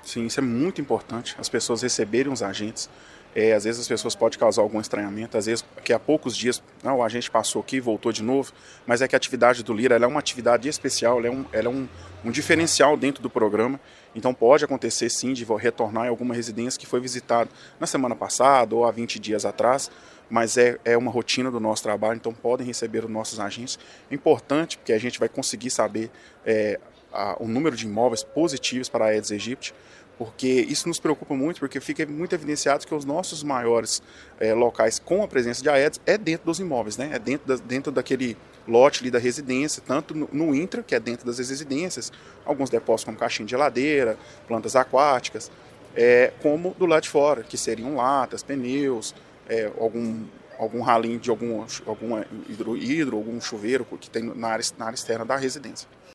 Sim, isso é muito importante, as pessoas receberem os agentes. Às vezes as pessoas podem causar algum estranhamento, às vezes que há poucos dias o agente passou aqui, voltou de novo, mas é que a atividade do Lira ela é uma atividade especial, ela é um diferencial dentro do programa, então pode acontecer sim de retornar em alguma residência que foi visitada na semana passada ou há 20 dias atrás, mas é uma rotina do nosso trabalho, então podem receber os nossos agentes. É importante porque a gente vai conseguir saber o número de imóveis positivos para a Aedes aegypti, porque isso nos preocupa muito, porque fica muito evidenciado que os nossos maiores locais com a presença de Aedes é dentro dos imóveis, né? É dentro daquele lote ali da residência, tanto no intra, que é dentro das residências, alguns depósitos como caixinha de geladeira, plantas aquáticas, como do lado de fora, que seriam latas, pneus, algum ralinho de algum hidro, algum chuveiro que tem na área externa da residência.